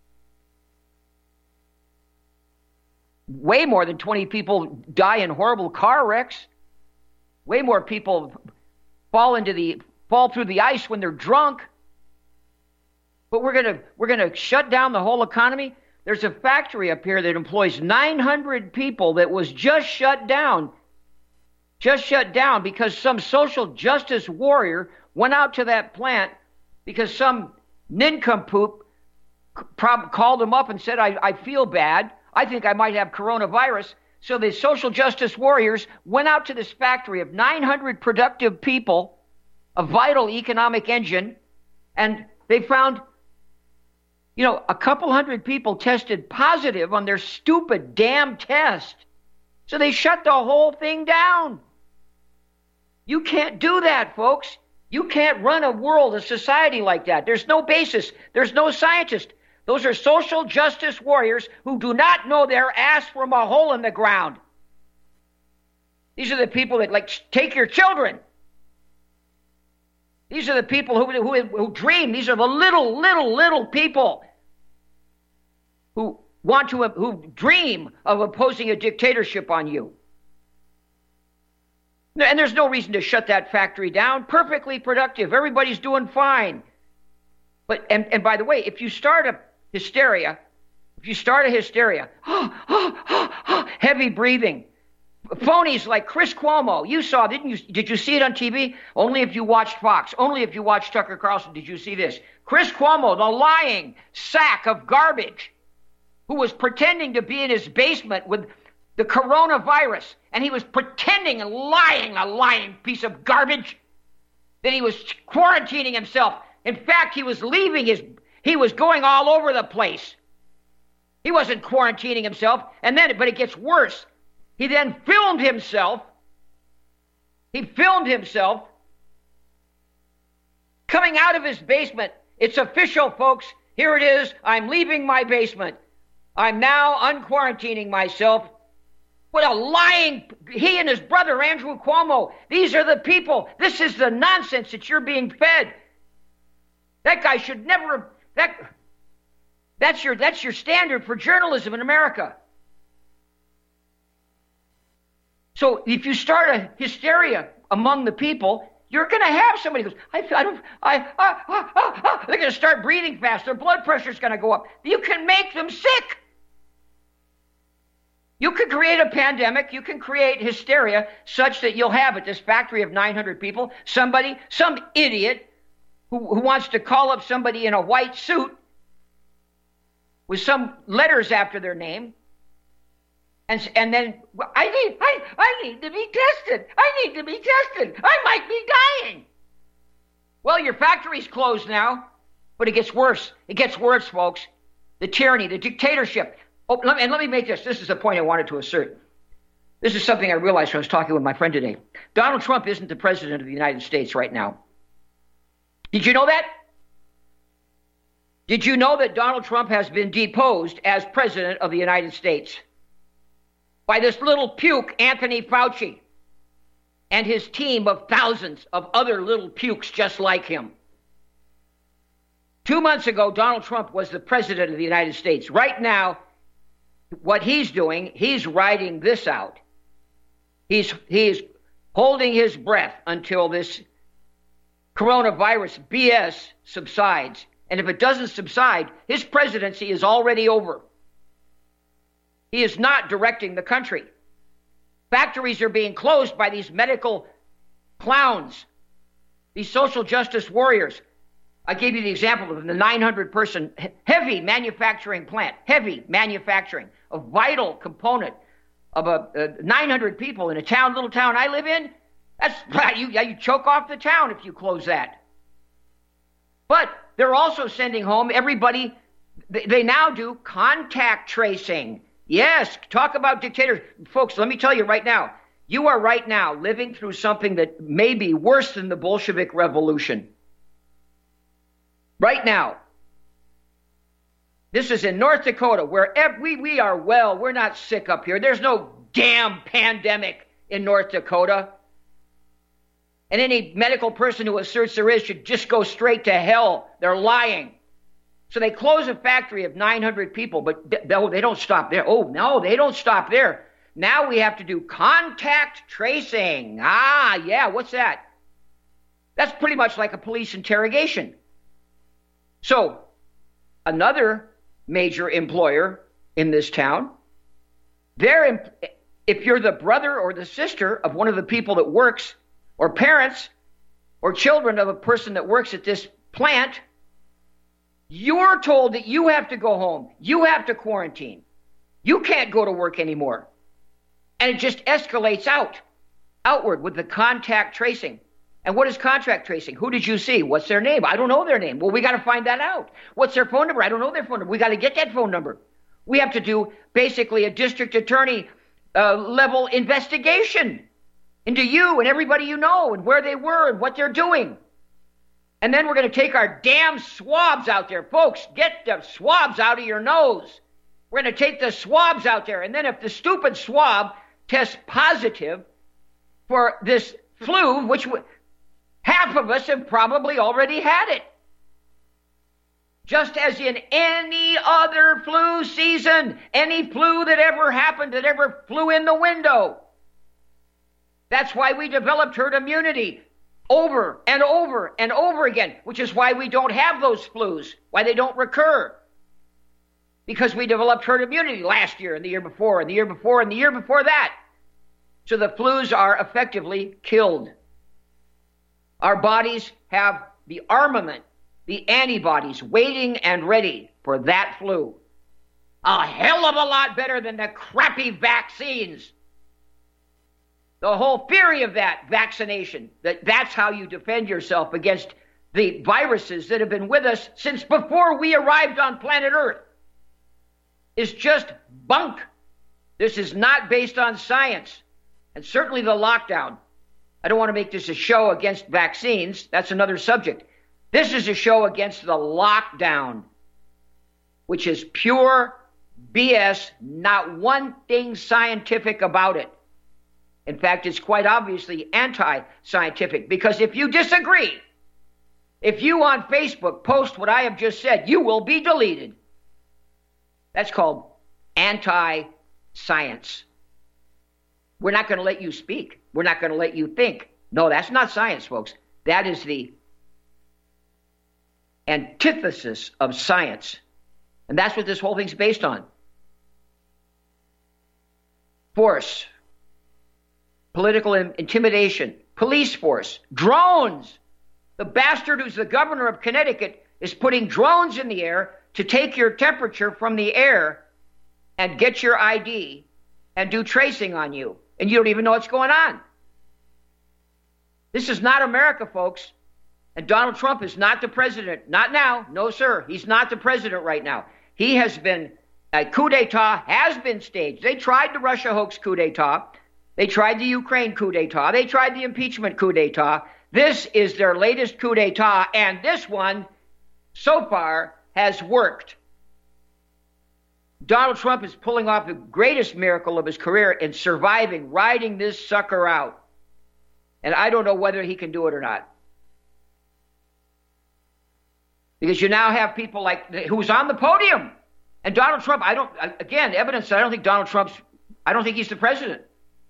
S3: Way more than twenty people die in horrible car wrecks. Way more people fall into the fall through the ice when they're drunk. But we're gonna we're gonna shut down the whole economy. There's a factory up here that employs nine hundred people that was just shut down. Just shut down because some social justice warrior went out to that plant because some nincompoop prob- called him up and said, I, I feel bad. I think I might have coronavirus. So the social justice warriors went out to this factory of nine hundred productive people, a vital economic engine, and they found, you know, a couple hundred people tested positive on their stupid damn test. So they shut the whole thing down. You can't do that, folks. You can't run a world, a society like that. There's no basis. There's no scientist. Those are social justice warriors who do not know their ass from a hole in the ground. These are the people that, like, take your children. These are the people who, who, who dream. These are the little, little, little people who want to, who dream of imposing a dictatorship on you. And there's no reason to shut that factory down. Perfectly productive. Everybody's doing fine. But, and, and by the way, if you start a hysteria, if you start a hysteria, heavy breathing, phonies like Chris Cuomo, you saw, didn't you? Did you see it on T V? Only if you watched Fox. Only if you watched Tucker Carlson did you see this. Chris Cuomo, the lying sack of garbage, who was pretending to be in his basement with the coronavirus, and he was pretending and lying, a lying piece of garbage, that he was quarantining himself. In fact, he was leaving his, he was going all over the place. He wasn't quarantining himself. And then, but it gets worse. He then filmed himself. He filmed himself coming out of his basement. It's official, folks. Here it is. I'm leaving my basement. I'm now unquarantining myself. What a lying, he and his brother, Andrew Cuomo, these are the people. This is the nonsense that you're being fed. That guy should never, that, that's your, that's your standard for journalism in America. So if you start a hysteria among the people, you're going to have somebody who goes, I, I don't, I, ah, ah, ah, ah. They're going to start breathing fast. Their blood pressure's going to go up. You can make them sick. You can create a pandemic. You can create hysteria such that you'll have at this factory of nine hundred people, somebody, some idiot who, who wants to call up somebody in a white suit with some letters after their name. And, and then, I need, I, I need to be tested. I need to be tested. I might be dying. Well, your factory's closed now, but it gets worse. It gets worse, folks. The tyranny, the dictatorship. Oh, let me, and let me make this. This is a point I wanted to assert. This is something I realized when I was talking with my friend today. Donald Trump isn't the president of the United States right now. Did you know that? Did you know that Donald Trump has been deposed as president of the United States by this little puke, Anthony Fauci, and his team of thousands of other little pukes just like him? Two months ago, Donald Trump was the president of the United States. Right now, what he's doing, he's riding this out. He's, he's holding his breath until this coronavirus B S subsides. And if it doesn't subside, his presidency is already over. He is not directing the country. Factories are being closed by these medical clowns, these social justice warriors. I gave you the example of the nine hundred person heavy manufacturing plant, heavy manufacturing, a vital component of a, a nine hundred people in a town, little town I live in. That's you, you choke off the town if you close that. But they're also sending home everybody. They, they now do contact tracing. Yes, talk about dictators. Folks, let me tell you right now, you are right now living through something that may be worse than the Bolshevik Revolution. Right now. This is in North Dakota, where ev- we, we are well. We're not sick up here. There's no damn pandemic in North Dakota. And any medical person who asserts there is should just go straight to hell. They're lying. So they close a factory of nine hundred people, but they, they don't stop there. Oh, no, they don't stop there. Now we have to do contact tracing. Ah, yeah, what's that? That's pretty much like a police interrogation. So another major employer in this town, they're, if you're the brother or the sister of one of the people that works, or parents or children of a person that works at this plant, you're told that you have to go home. You have to quarantine. You can't go to work anymore. And it just escalates out, outward with the contact tracing. And what is contact tracing? Who did you see? What's their name? I don't know their name. Well, we got to find that out. What's their phone number? I don't know their phone number. We got to get that phone number. We have to do basically a district attorney uh, level investigation into you and everybody you know and where they were and what they're doing. And then we're going to take our damn swabs out there. Folks, get the swabs out of your nose. We're going to take the swabs out there. And then if the stupid swab tests positive for this flu, which w- half of us have probably already had it. Just as in any other flu season, any flu that ever happened, that ever flew in the window. That's why we developed herd immunity over and over and over again, which is why we don't have those flus, why they don't recur. Because we developed herd immunity last year and the year before and the year before and the year before that. So the flus are effectively killed. Our bodies have the armament, the antibodies waiting and ready for that flu. A hell of a lot better than the crappy vaccines. The whole theory of that vaccination, that that's how you defend yourself against the viruses that have been with us since before we arrived on planet Earth. is just bunk. This is not based on science. And certainly the lockdown. I don't want to make this a show against vaccines. That's another subject. This is a show against the lockdown, which is pure B S, not one thing scientific about it. In fact, it's quite obviously anti-scientific, because if you disagree, if you on Facebook post what I have just said, you will be deleted. That's called anti-science. We're not going to let you speak. We're not going to let you think. No, that's not science, folks. That is the antithesis of science. And that's what this whole thing's based on. Force, political intimidation, police force, drones. The bastard who's the governor of Connecticut is putting drones in the air to take your temperature from the air and get your I D and do tracing on you. And you don't even know what's going on. This is not America, folks. And Donald Trump is not the president. Not now. No, sir. He's not the president right now. He has been, a coup d'etat has been staged. They tried the Russia hoax coup d'etat. They tried the Ukraine coup d'etat. They tried the impeachment coup d'etat. This is their latest coup d'etat, and this one, so far, has worked. Donald Trump is pulling off the greatest miracle of his career in surviving, riding this sucker out. And I don't know whether he can do it or not. Because you now have people like, who's on the podium. And Donald Trump, I don't, again, evidence that I don't think Donald Trump's, I don't think he's the president.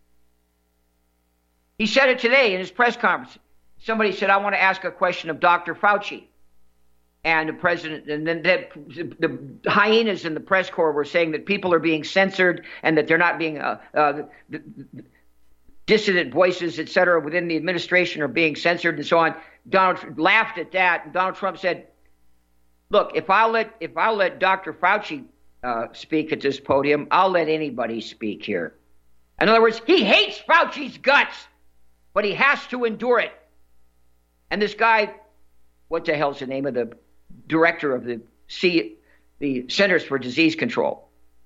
S3: He said it today in his press conference. Somebody said, I want to ask a question of Doctor Fauci. And the president, and then the, the hyenas in the press corps were saying that people are being censored and that they're not being, uh, uh, the, the dissident voices, et cetera, within the administration are being censored and so on. Donald laughed at that. And Donald Trump said, look, if I'll let, if I'll let Doctor Fauci uh, speak at this podium, I'll let anybody speak here. In other words, he hates Fauci's guts, but he has to endure it. And this guy, what the hell's the name of the director of the C, the Centers for Disease Control?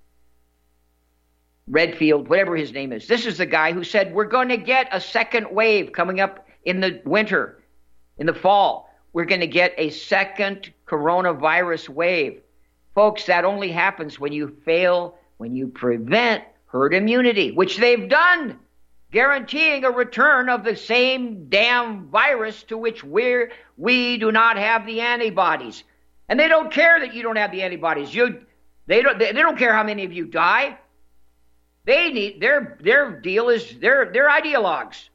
S3: Redfield, whatever his name is. This is the guy who said, we're going to get a second wave coming up in the winter, in the fall. We're going to get a second coronavirus wave. Folks, that only happens when you fail, when you prevent herd immunity, which they've done, guaranteeing a return of the same damn virus to which we're, we do not have the antibodies. And they don't care that you don't have the antibodies. You, they don't, they, they don't care how many of you die. They need, their, their deal is, they're, they're ideologues.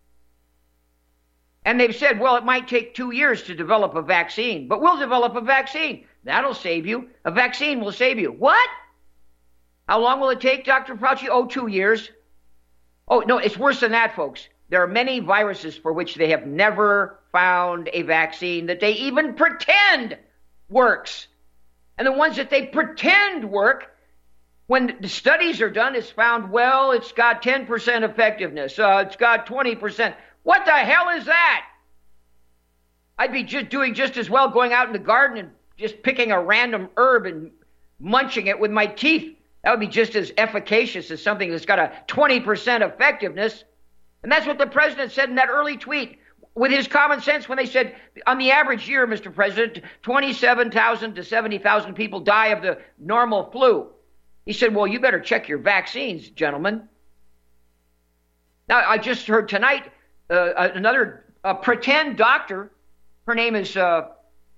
S3: And they've said, well, it might take two years to develop a vaccine, but we'll develop a vaccine. That'll save you. A vaccine will save you. What? How long will it take, Doctor Fauci? Oh, two years. Oh, no, it's worse than that, folks. There are many viruses for which they have never found a vaccine that they even pretend works. And the ones that they pretend work, when the studies are done, it's found, well, it's got ten percent effectiveness. Uh, it's got twenty percent. What the hell is that? I'd be just doing just as well going out in the garden and just picking a random herb and munching it with my teeth. That would be just as efficacious as something that's got a twenty percent effectiveness. And that's what the president said in that early tweet with his common sense when they said, on the average year, Mister President, twenty-seven thousand to seventy thousand people die of the normal flu. He said, well, you better check your vaccines, gentlemen. Now, I just heard tonight uh, another uh, pretend doctor. Her name is, uh,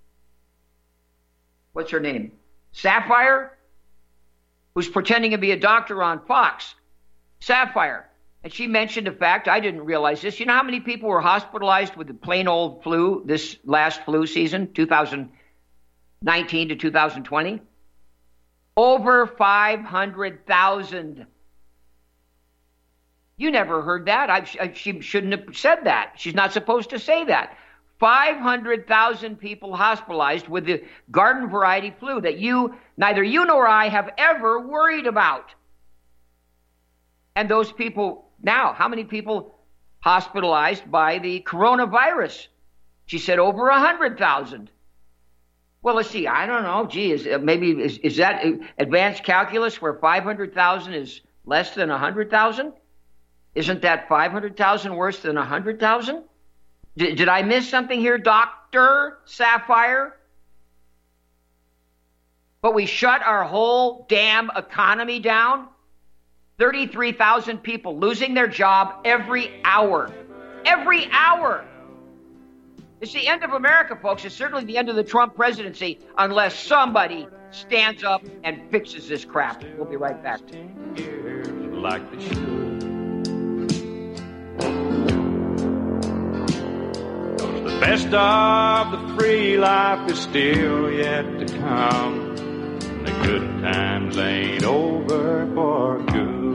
S3: what's her name? Sapphire, who's pretending to be a doctor on Fox. Sapphire. And she mentioned a fact, I didn't realize this. You know how many people were hospitalized with the plain old flu this last flu season, two thousand nineteen to two thousand twenty? Over five hundred thousand. You never heard that. I, I, she shouldn't have said that. She's not supposed to say that. five hundred thousand people hospitalized with the garden variety flu that you, neither you nor I have ever worried about. And those people, now, how many people hospitalized by the coronavirus? She said over one hundred thousand. Well, let's see. I don't know. Gee, is uh, maybe is, is that uh, advanced calculus where five hundred thousand is less than one hundred thousand? Isn't that five hundred thousand worse than one hundred thousand? D- did I miss something here, Doctor Sapphire? But we shut our whole damn economy down? thirty-three thousand people losing their job every hour. Every hour. It's the end of America, folks. It's certainly the end of the Trump presidency unless somebody stands up and fixes this crap. We'll be right back.
S2: Like they should. The best of the free life is still yet to come. The good times ain't over for good.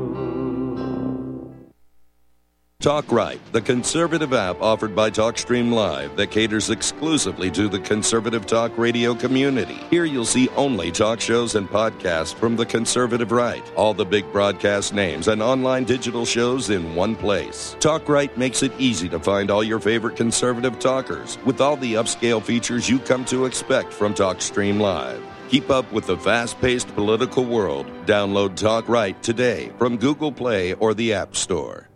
S13: Talk Right, the conservative app offered by TalkStream Live that caters exclusively to the conservative talk radio community. Here you'll see only talk shows and podcasts from the conservative right. All the big broadcast names and online digital shows in one place. Talk Right makes it easy to find all your favorite conservative talkers with all the upscale features you come to expect from TalkStream Live. Keep up with the fast-paced political world. Download Talk Right today from Google Play or the App Store.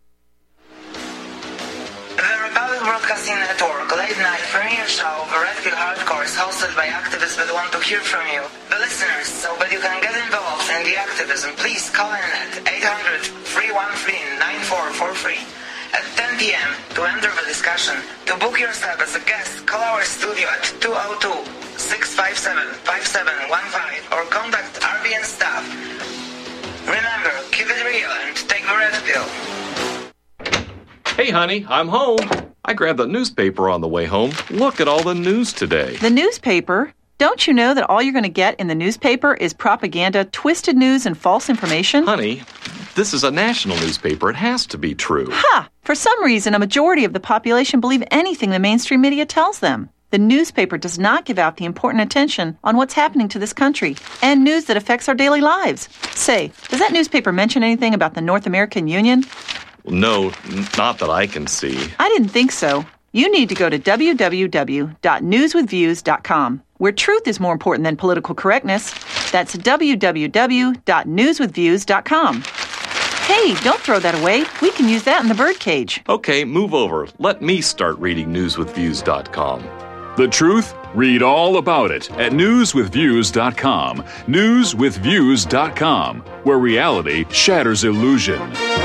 S14: Broadcasting Network late night premiere show of Red Pill Hardcore is hosted by activists that want to hear from you, the listeners. So, but you can get involved in the activism. Please call in at eight hundred, three one three, nine four four three at ten p.m. to enter the discussion. To book yourself as a guest, call our studio at two oh two, six five seven, five seven one five or contact R B N staff. Remember, keep it real and take the Red Pill.
S8: Hey, honey, I'm home. I grabbed the newspaper on the way home. Look at all the news today.
S15: The newspaper? Don't you know that all you're going to get in the newspaper is propaganda, twisted news, and false information?
S8: Honey, this is a national newspaper. It has to be true.
S15: Ha! For some reason, a majority of the population believe anything the mainstream media tells them. The newspaper does not give out the important attention on what's happening to this country and news that affects our daily lives. Say, does that newspaper mention anything about the North American Union?
S8: No, not that I can see.
S15: I didn't think so. You need to go to w w w dot news with views dot com, where truth is more important than political correctness. That's w w w dot news with views dot com. Hey, don't throw that away. We can use that in the birdcage.
S8: Okay, move over. Let me start reading news with views dot com.
S16: The truth? Read all about it at news with views dot com. news with views dot com, where reality shatters illusion.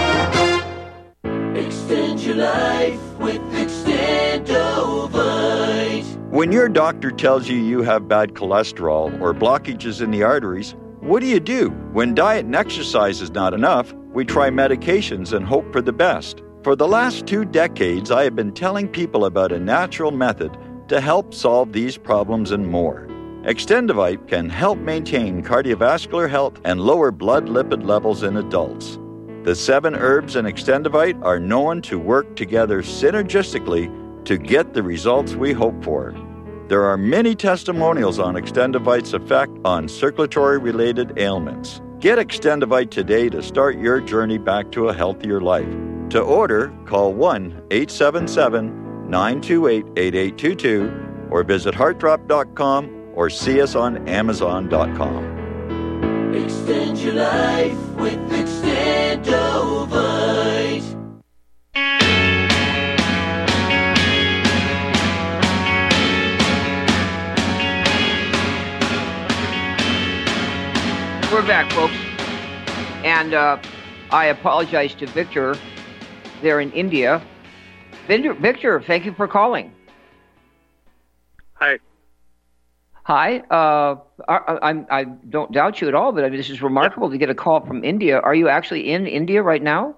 S10: Extend your life with Extendovite.
S9: When your doctor tells you you have bad cholesterol or blockages in the arteries, what do you do? When diet and exercise is not enough, we try medications and hope for the best. For the last two decades, I have been telling people about a natural method to help solve these problems and more. Extendovite can help maintain cardiovascular health and lower blood lipid levels in adults. The seven herbs in Extendovite are known to work together synergistically to get the results we hope for. There are many testimonials on Extendovite's effect on circulatory-related ailments. Get Extendovite today to start your journey back to a healthier life. To order, call one eight seven seven, nine two eight, eight eight two two or visit heartdrop dot com or see us on amazon dot com.
S10: Extend your life with Extendovite.
S3: We're back, folks. And uh, I apologize to Victor there in India. Victor, Victor, thank you for calling.
S17: Hi.
S3: Hi. Uh, I, I, I don't doubt you at all, but I mean, this is remarkable to get a call from India. Are you actually in India right now?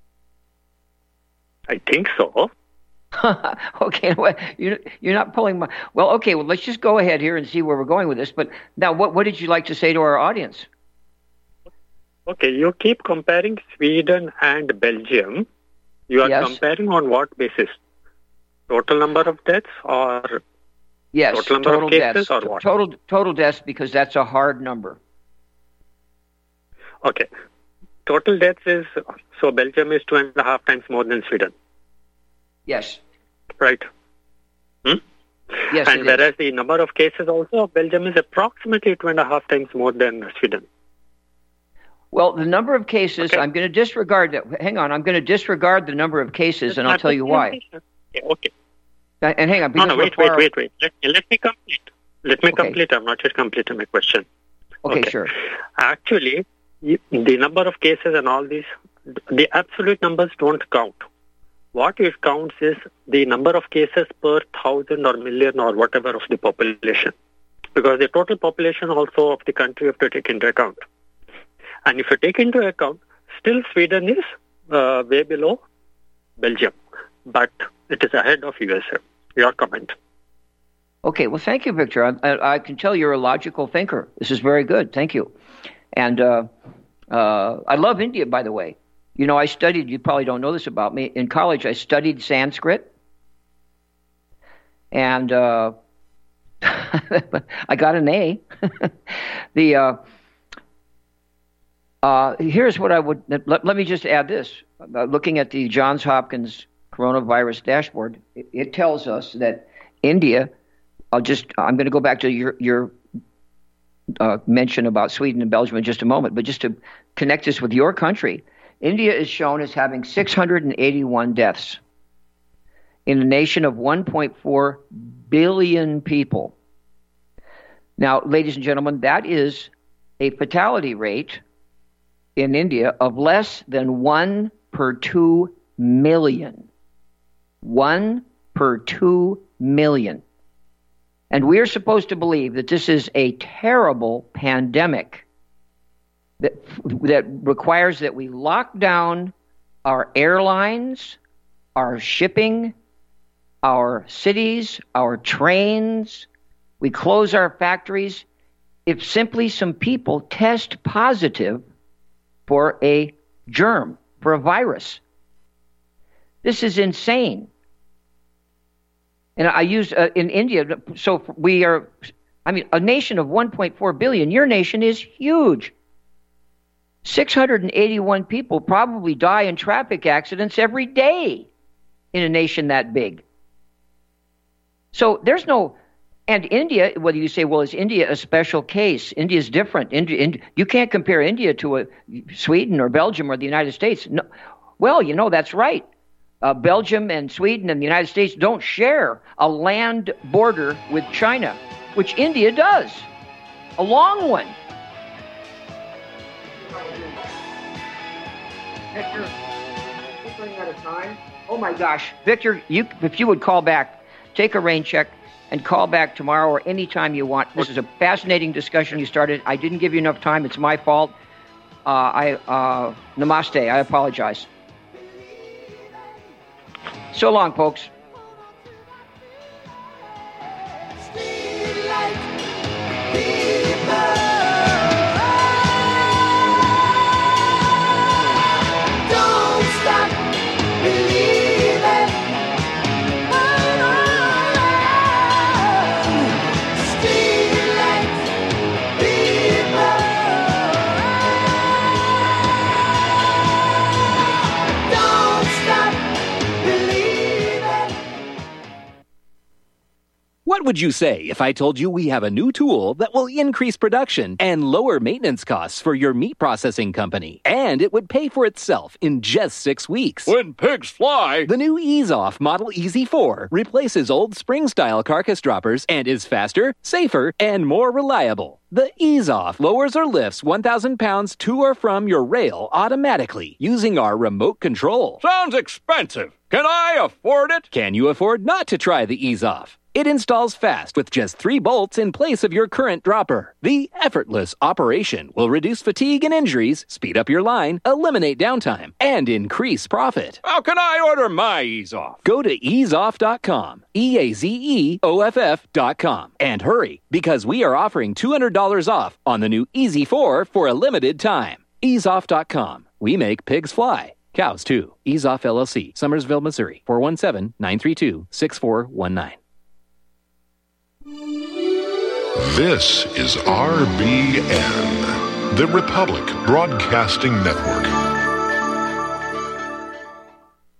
S17: I think so.
S3: Okay, well, you're, you're not pulling my... Well, okay, well, let's just go ahead here and see where we're going with this. But now, what, what did you like to say to our audience?
S17: Okay, you keep comparing Sweden and Belgium. You are
S3: Yes.
S17: comparing on what basis? Total number of deaths or
S3: Yes,
S17: total number
S3: total
S17: of cases
S3: deaths.
S17: or what?
S3: Total, total deaths, because that's a hard number.
S17: Okay. Total deaths is, so Belgium is two and a half times more than Sweden.
S3: Yes.
S17: Right. Hmm?
S3: Yes,
S17: and
S3: it
S17: whereas the number of cases also of Belgium is approximately two and a half times more than Sweden.
S3: Well, the number of cases, okay. I'm going to disregard that. Hang on, I'm going to disregard the number of cases, and I'll tell you why.
S17: Okay. okay.
S3: And hang on,
S17: no, no, wait, wait, wait, wait. Let, let me complete. Let me okay. complete. I'm not yet completing my question.
S3: Okay, okay, sure.
S17: Actually, the number of cases and all these, the absolute numbers don't count. What it counts is the number of cases per thousand or million or whatever of the population. Because the total population also of the country you have to take into account. And if you take into account, still Sweden is uh, way below Belgium. But it is ahead of U S A. Your comment.
S3: Okay, well, thank you, Victor. I, I can tell you're a logical thinker. This is very good. Thank you. And uh, uh, I love India, by the way. You know, I studied, you probably don't know this about me, in college I studied Sanskrit. And uh, I got an A. the uh, uh, Here's what I would, let, let me just add this. Uh, looking at the Johns Hopkins coronavirus dashboard, it, it tells us that India, I'll just, I'm going to go back to your, your uh, mention about Sweden and Belgium in just a moment, but just to connect this with your country, India is shown as having six hundred eighty-one deaths in a nation of one point four billion people. Now, ladies and gentlemen, that is a fatality rate in India of less than one per two million. One per two million. And we are supposed to believe that this is a terrible pandemic that that requires that we lock down our airlines, our shipping, our cities, our trains. We close our factories if simply some people test positive for a germ, for a virus. This is insane. And I use uh, in India, so we are, I mean, a nation of one point four billion, your nation is huge. six hundred eighty-one people probably die in traffic accidents every day in a nation that big. So there's no, and India, whether you say, well, is India a special case? India is different. India, India, you can't compare India to a, Sweden or Belgium or the United States. No, well, you know, that's right. Uh, Belgium and Sweden and the United States don't share a land border with China, which India does, a long one. Victor, we're running out of time. Oh my gosh, Victor, you, if you would call back, take a rain check, and call back tomorrow or any time you want. This is a fascinating discussion you started. I didn't give you enough time. It's my fault. Uh, I uh, namaste. I apologize. So long, folks.
S18: What would you say if I told you we have a new tool that will increase production and lower maintenance costs for your meat processing company? And it would pay for itself in just six weeks.
S19: When pigs fly!
S18: The new EaseOff Model E Z four replaces old spring-style carcass droppers and is faster, safer, and more reliable. The EaseOff lowers or lifts one thousand pounds to or from your rail automatically using our remote control.
S19: Sounds expensive. Can I afford it?
S18: Can you afford not to try the EaseOff? It installs fast with just three bolts in place of your current dropper. The effortless operation will reduce fatigue and injuries, speed up your line, eliminate downtime, and increase profit.
S19: How can I order my EaseOff?
S18: Go to ease off dot com, E A Z E O F F dot com, and hurry, because we are offering two hundred dollars off on the new E Z four for a limited time. ease off dot com. We make pigs fly. Cows, too. EaseOff L L C, Summersville, Missouri, four one seven, nine three two, six four one nine.
S20: This is R B N, the Republic Broadcasting Network.